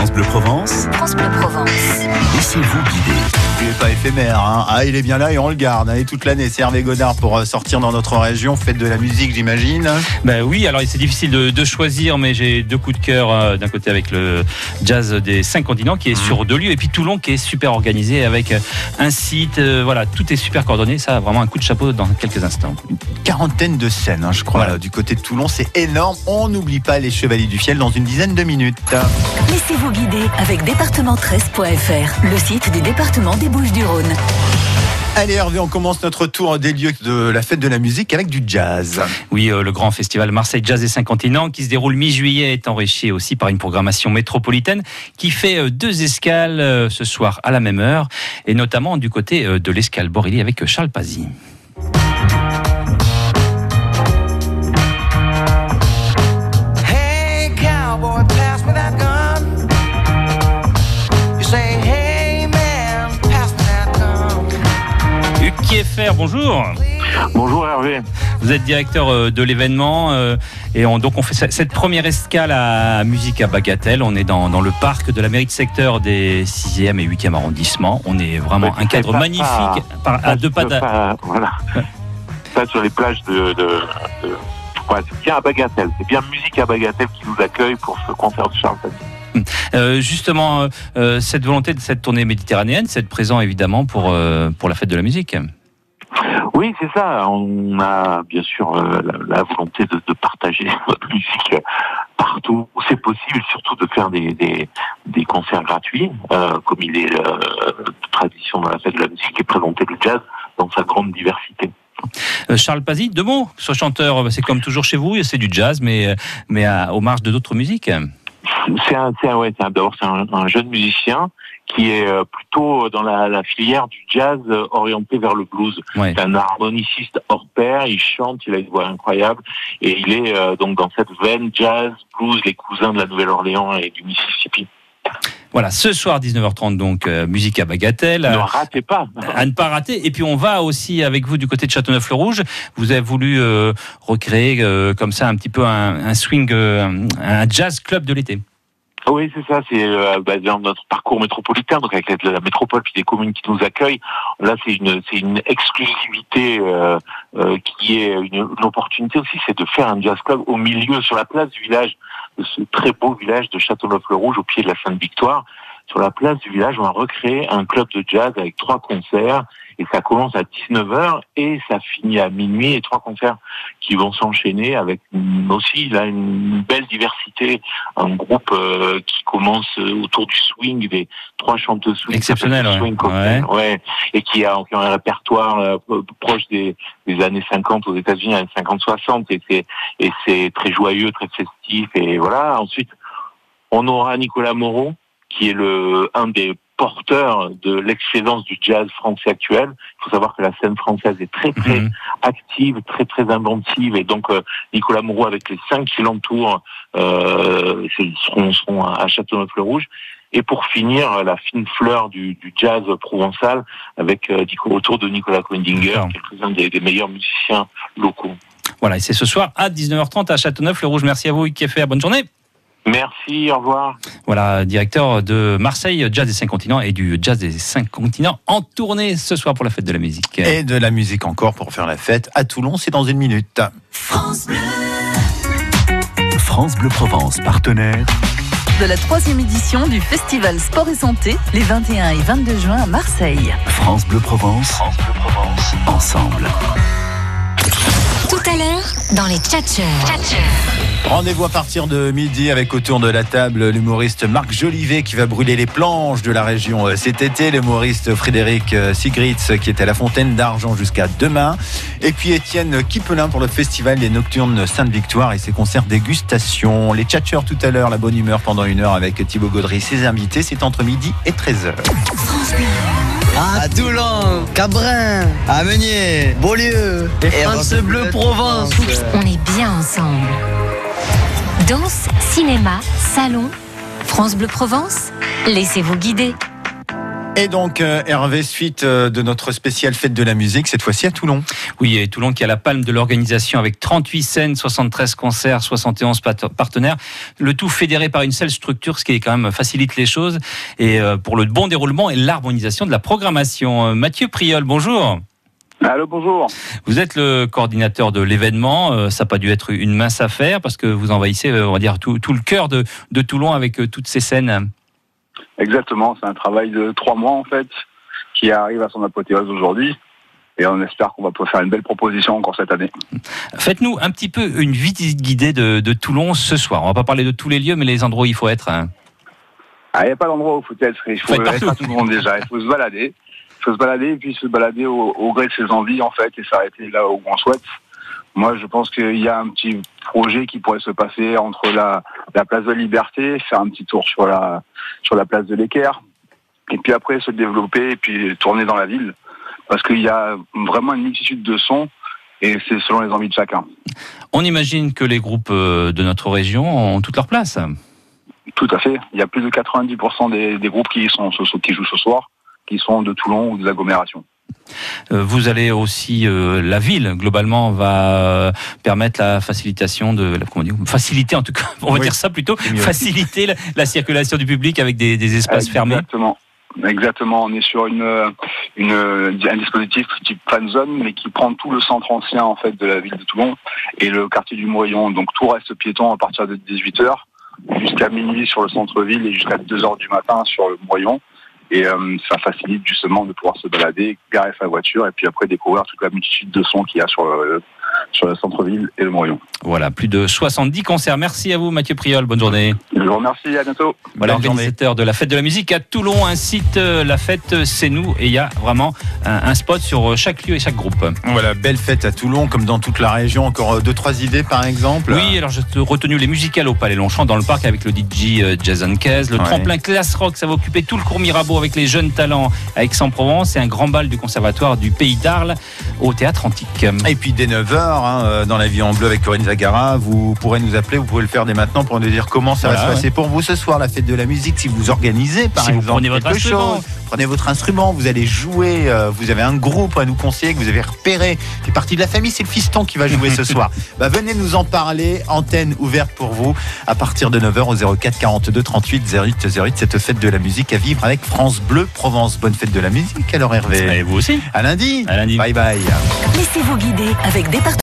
France Bleu Provence. France Bleu Provence. Laissez-vous guider. Il n'est pas éphémère, hein. Ah, il est bien là et on le garde, hein. Et toute l'année, c'est Hervé Godard pour sortir dans notre région. Faites de la musique, j'imagine. Ben oui, alors c'est difficile de choisir, mais j'ai deux coups de cœur. D'un côté avec le jazz des 5 continents qui est sur 2 lieux, et puis Toulon qui est super organisé avec un site. Voilà, tout est super coordonné. Ça a vraiment un coup de chapeau dans quelques instants. Une quarantaine de scènes, hein, je crois, là, du côté de Toulon. C'est énorme. On n'oublie pas les Chevaliers du Fiel dans une dizaine de minutes. Laissez-vous guider avec département13.fr, le site du département des Bouches-du-Rhône. Allez Hervé, on commence notre tour des lieux de la fête de la musique avec du jazz. Oui, le grand festival Marseille Jazz des 5 continents qui se déroule mi-juillet est enrichi aussi par une programmation métropolitaine qui fait 2 escales ce soir à la même heure, et notamment du côté de l'escale Borély avec Charles Pazzi. Kieffer, bonjour. Bonjour Hervé. Vous êtes directeur de l'événement et donc on fait cette première escale à Musique à Bagatelle. On est dans le parc de la mairie de secteur des 6e et 8e arrondissements. On est vraiment un cadre magnifique à 2 pas. Voilà. Ça sur les plages ouais, c'est bien à Bagatelle. C'est bien Musique à Bagatelle qui nous accueille pour ce concert de Charles Pazzi. Justement, cette volonté de cette tournée méditerranéenne, c'est présent évidemment pour la fête de la musique. Oui, c'est ça. On a bien sûr la volonté de partager notre musique partout où c'est possible, surtout de faire des concerts gratuits, comme il est de tradition dans la fête de la musique, et présenter le jazz dans sa grande diversité. Charles Pazzi, 2 mots. Ce chanteur, c'est comme toujours chez vous, c'est du jazz, mais aux marges de d'autres musiques. D'abord, c'est un jeune musicien qui est plutôt dans la filière du jazz orienté vers le blues. Ouais. C'est un harmoniciste hors pair, il chante, il a une voix incroyable, et il est donc dans cette veine jazz, blues, les cousins de la Nouvelle-Orléans et du Mississippi. Voilà, ce soir 19h30 donc Musique à Bagatelle. Ne ratez pas. À ne pas rater. Et puis on va aussi avec vous du côté de Châteauneuf-le-Rouge. Vous avez voulu recréer comme ça un petit peu un swing, un jazz club de l'été. Oui, c'est ça, c'est dans notre parcours métropolitain, donc avec la métropole puis des communes qui nous accueillent. Là, c'est une exclusivité qui est une opportunité aussi, c'est de faire un jazz club au milieu, sur la place du village, de ce très beau village de Châteauneuf-le-Rouge, au pied de la Sainte-Victoire. Sur la place du village, on va recréer un club de jazz avec 3 concerts, et ça commence à 19h et ça finit à minuit, et 3 concerts qui vont s'enchaîner avec aussi là une belle diversité, un groupe qui commence autour du swing, des 3 chanteuses swing exceptionnel, swing ouais, et qui ont un répertoire proche des années 50 aux États-Unis, années 50-60, et c'est très joyeux, très festif, et voilà. Ensuite, on aura Nicolas Moreau, qui est un des porteurs de l'excellence du jazz français actuel. Il faut savoir que la scène française est très très active, très très inventive, et donc Nicolas Moreau avec les 5 qui l'entourent seront à Châteauneuf-le-Rouge. Et pour finir, la fine fleur du jazz provençal avec autour de Nicolas Coendinger, quelques-uns des meilleurs musiciens locaux. Voilà, et c'est ce soir à 19h30 à Châteauneuf-le-Rouge. Merci à vous, Kieffer. Bonne journée. Merci, au revoir. Voilà, directeur de Marseille Jazz des 5 continents et du Jazz des 5 continents en tournée ce soir pour la fête de la musique. Et de la musique encore pour faire la fête à Toulon, c'est dans une minute. France Bleu. France Bleu Provence, partenaire de la 3e édition du Festival Sport et Santé, les 21 et 22 juin à Marseille. France Bleu Provence, ensemble. Tout à l'heure, dans les Tchatcheurs. Rendez-vous à partir de midi avec autour de la table l'humoriste Marc Jolivet qui va brûler les planches de la région cet été, l'humoriste Frédéric Sigritz qui est à la Fontaine d'Argent jusqu'à demain, et puis Étienne Kipelin pour le festival des Nocturnes Sainte-Victoire et ses concerts dégustation. Les Tchatcheurs tout à l'heure, la bonne humeur pendant 1 heure avec Thibaut Gaudry, ses invités, c'est entre midi et 13h. À Toulon, Cabrin, à Meunier, Beaulieu et France Bleu Provence. On est bien ensemble. Danse, cinéma, salon, France Bleu Provence, laissez-vous guider. Et donc Hervé, suite de notre spéciale fête de la musique, cette fois-ci à Toulon. Oui, et Toulon qui a la palme de l'organisation avec 38 scènes, 73 concerts, 71 partenaires. Le tout fédéré par une seule structure, ce qui quand même facilite les choses. Et pour le bon déroulement et l'harmonisation de la programmation. Mathieu Priol, bonjour. Allô, bonjour. Vous êtes le coordinateur de l'événement. Ça n'a pas dû être une mince affaire parce que vous envahissez, on va dire, tout le cœur de Toulon avec toutes ces scènes. Exactement, c'est un travail de 3 mois en fait, qui arrive à son apothéose aujourd'hui. Et on espère qu'on va pouvoir faire une belle proposition encore cette année. Faites-nous un petit peu une visite guidée de Toulon ce soir. On va pas parler de tous les lieux, mais les endroits où il faut être. Il n'y a pas d'endroit où il faut être. Il faut être à tout le monde déjà. Il faut se balader. Il faut se balader et puis se balader au gré de ses envies en fait et s'arrêter là où on souhaite. Moi, je pense qu'il y a un petit projet qui pourrait se passer entre la place de Liberté, faire un petit tour sur la place de l'Équerre, et puis après se développer et puis tourner dans la ville, parce qu'il y a vraiment une multitude de sons et c'est selon les envies de chacun. On imagine que les groupes de notre région ont toute leur place. Tout à fait. Il y a plus de 90% des groupes qui jouent ce soir, qui sont de Toulon ou des agglomérations. Vous allez aussi, la ville globalement va permettre la facilitation faciliter en tout cas, on va dire ça plutôt, faciliter la circulation du public avec des espaces fermés. Exactement, on est sur un dispositif type fan zone, mais qui prend tout le centre ancien en fait de la ville de Toulon et le quartier du Morillon. Donc tout reste piéton à partir de 18h jusqu'à minuit sur le centre-ville et jusqu'à 2h du matin sur le Morillon. Et ça facilite justement de pouvoir se balader, garer sa voiture et puis après découvrir toute la multitude de sons qu'il y a sur le centre-ville et le Morillon. Voilà, plus de 70 concerts. Merci à vous Mathieu Priol, bonne journée. Je vous remercie, à bientôt. Voilà, organisateur de la fête de la musique à Toulon, un site, la fête c'est nous, et il y a vraiment un spot sur chaque lieu et chaque groupe. Voilà, belle fête à Toulon comme dans toute la région. Encore 2-3 idées par exemple? Oui, alors j'ai retenu les musicales au Palais Longchamp dans le parc avec le DJ Jason Kez, le tremplin Classe Rock, ça va occuper tout le cours Mirabeau avec les jeunes talents à Aix-en-Provence et un grand bal du conservatoire du Pays d'Arles au Théâtre Antique. Et puis dès 9h, dans la vie en bleu avec Corinne Zagara, vous pourrez nous appeler, vous pouvez le faire dès maintenant pour nous dire comment ça va se passer pour vous ce soir, la fête de la musique. Si vous organisez par exemple vous prenez votre instrument, vous allez jouer, vous avez un groupe à nous conseiller que vous avez repéré, fait partie de la famille, c'est le fiston qui va jouer ce soir. Venez nous en parler, antenne ouverte pour vous à partir de 9h au 04 42 38 08 08. Cette fête de la musique à vivre avec France Bleu Provence. Bonne fête de la musique alors Hervé. Et vous aussi. À lundi. À lundi. Bye bye. Laissez-vous guider avec Département